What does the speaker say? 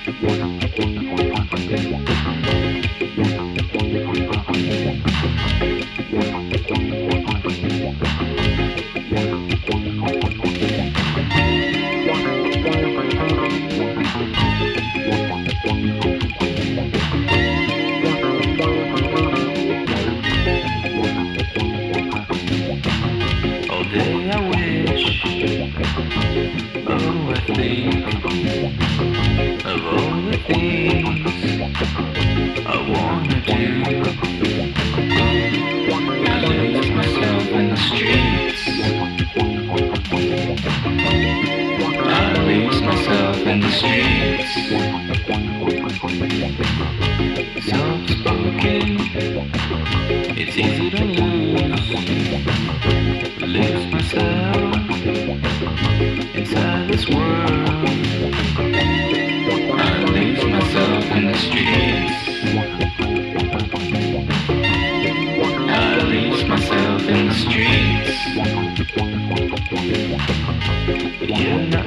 All day I wish, oh I think of all the things I wanna do. I lose myself in the streets. I lose myself in the streets. Soft-spoken, it's easy to lose myself inside this world. I lose myself in the streets. I lose myself in the streets. You're not